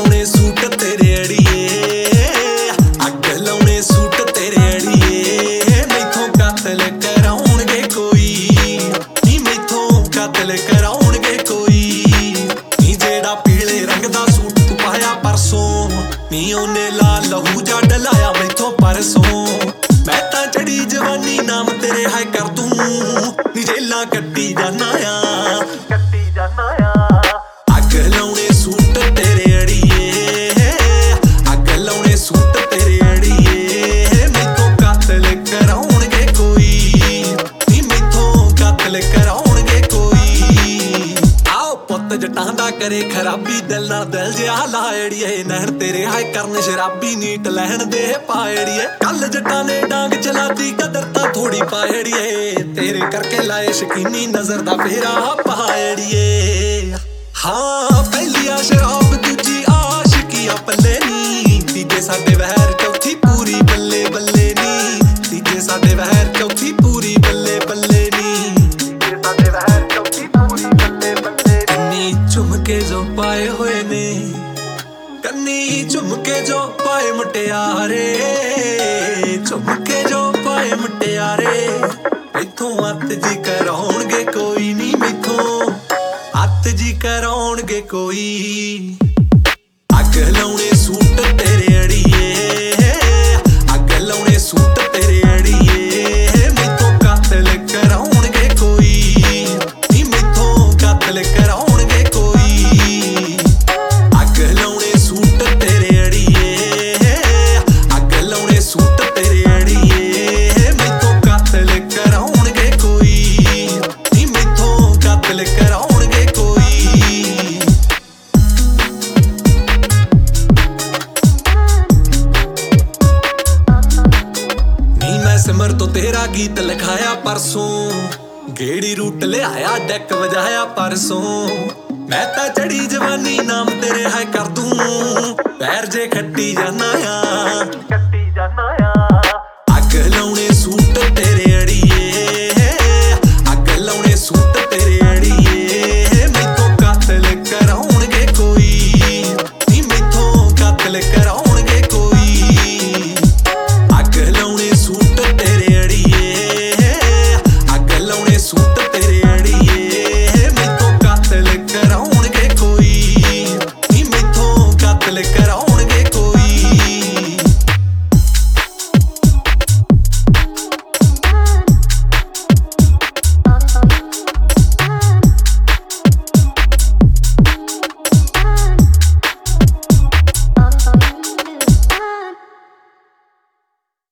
ਲਾਉਣੇ ਸੂਟ ਤੇਰੇ ਅੜੀਏ, ਅੱਗ ਲਾਉਣੇ ਸੂਟ ਤੇਰੇ ਅੜੀਏ। ਮੈਥੋਂ ਕਤਲ ਕਰਾਉਣਗੇ ਕੋਈ ਨੀ, ਮੈਥੋਂ ਕਤਲ ਕਰਾਉਣਗੇ ਕੋਈ ਨੀ। ਜਿਹੜਾ ਪੀਲੇ ਰੰਗ ਦਾ ਸੂਟ ਤੂੰ ਪਾਇਆ ਪਰਸੋਂ ਨੀ, ਉਹਨੇ ਲਾਲ ਲਹੂ ਜਾ ਡਲਾਇਆ ਮੈਥੋਂ ਪਰਸੋਂ। ਮੈਂ ਤਾਂ ਚੜੀ ਜਵਾਨੀ ਨਾਮ ਤੇਰੇ ਹਾਏ ਕਰ ਦੂੰ ਨੀ, ਜੇਲਾਂ ਕੱਟੀ ਜਾਨਾ ਆ, ਕੱਟੀ ਜਾਨਾ ਆ। ਅੱਗ ਲਾਉਣੇ ਸੂਟ ਤੇਰੇ ਅੜੀਏ, ਅੱਗ ਲਾਉਣੇ ਸੂਟ ਤੇਰੇ ਅੜੀਏ। ਮੈਥੋਂ ਕਤਲ ਕਰਾਉਣਗੇ ਕੋਈ ਨੀ, ਮੈਥੋਂ ਕਤਲ ਕਰਾਉਣਗੇ ਕੋਈ। ਆਓ ਪੁੱਤ ਜੱਟਾਂ ਦਾ ਕਰੇ ਖਰਾਬੀ, ਦਿਲ ਨਾਲ ਦਿਲ ਜਿਹਾ ਲਾੜੀਏ। ਨਹਿਰ ਤੇਰੇ ਹਾਏ ਕਰਨ ਸ਼ਰਾਬੀ, ਨੀਟ ਲੈਣ ਦੇ ਪਾੜੀਏ। ਕੱਲ ਜੱਟਾਂ ਨੇ ਡਾਂਗ ਚਲਾਤੀ, ਕਦਰ ਤਾਂ ਥੋੜੀ ਪਾੜੀਏ। ਤੇਰੇ ਕਰਕੇ ਲਾਏ ਸ਼ਕੀਨੀ ਨਜ਼ਰ ਦਾ ਫੇਰਾ ਪਾੜੀਏ। ਹਾਂ ਪਹਿਲੀ ਆ ਸ਼ਰਾਬ ਦੂਜੀ ਆਸ਼ਕੀਆ ਪੱਲੇ ਨੀ, ਤੀਜੇ ਸਾਡੇ ਵਹਿਰ ਚੌਥੀ ਪੂਰੀ ਬੱਲੇ ਬੱਲੇ ਨੀ। ਤੀਜੇ ਸਾਡੇ ਵਹਿਰ ਚੌਥੀ ਪੂਰੀ ਬੱਲੇ ਬੱਲੇ ਨੀ, ਤੀਜੇ ਸਾਡੇ ਵਹਿਰ ਚੌਥੀ ਪੂਰੀ ਬੱਲੇ ਬੱਲੇ। ਕੰਨੀ ਝੁਮਕੇ ਜੋ ਪਾਏ ਹੋਏ ਨੇ, ਕੰਨੀ ਝੁਮਕੇ ਜੋ ਪਾਏ ਮੁਟਿਆਰੇ, ਝੁਮਕੇ ਜੋ ਪਾਏ ਮੁਟਿਆਰੇ। ਮੈਥੋਂ ਅੱਤ ਜੀ ਕਰਾਉਣਗੇ ਕੋਈ ਨੀ, ਮੈਥੋਂ ਅੱਤ ਜੀ ਕਰਾਉਣਗੇ ਕੋਈ। ਅੱਗ ਲਾਉਣੇ ਸੂਟ ਤੇਰੇ ਅੜੀਏ, ਅੱਗ ਲਾਉਣੇ ਸੂਟ ਤੇਰੇ ਅੜੀਏ। ਮੈਥੋਂ ਕਤਲ ਕਰਾਉਣਗੇ ਕੋਈ ਨੀ, ਮੈਥੋਂ ਕਤਲ ਕਰਾਉਣਗੇ ਕੋਈ। ਅੱਗ ਲਾਉਣੇ ਸੂਟ ਤੇਰੇ ਅੜੀਏ, ਅੱਗ ਲਾਉਣੇ ਸੂਟ ਤੇਰੇ ਅੜੀਏ। ਮੈਥੋਂ ਕਤਲ ਕਰਾਉਣਗੇ ਕੋਈ ਨੀ, ਮੈਥੋਂ ਕਤਲ ਕਰਾਉਣਗੇ ਕੋਈ। ਨੀ ਮੈਂ ਸਿਮਰ ਤੋਂ ਤੇਰਾ ਗੀਤ ਲਿਖਾਇਆ ਪਰਸੋਂ, ਗੇੜੀ ਰੂਟ ਲਿਆਇਆ ਡੈਕ ਵਜਾਇਆ ਪਰਸੋਂ। ਮੈਂ ਤਾਂ ਚੜੀ ਜਵਾਨੀ ਨਾਮ ਤੇਰੇ ਹਾਏ ਕਰ ਦੂੰ, ਪੈਰ ਜੇ ਖੱਟੀ ਜਾਨਾ ਆ,